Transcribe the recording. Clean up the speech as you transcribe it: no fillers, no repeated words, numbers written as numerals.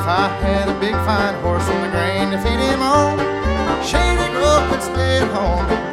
I had a big fine horse on the grain to feed him on, Shady Grove could stay at home.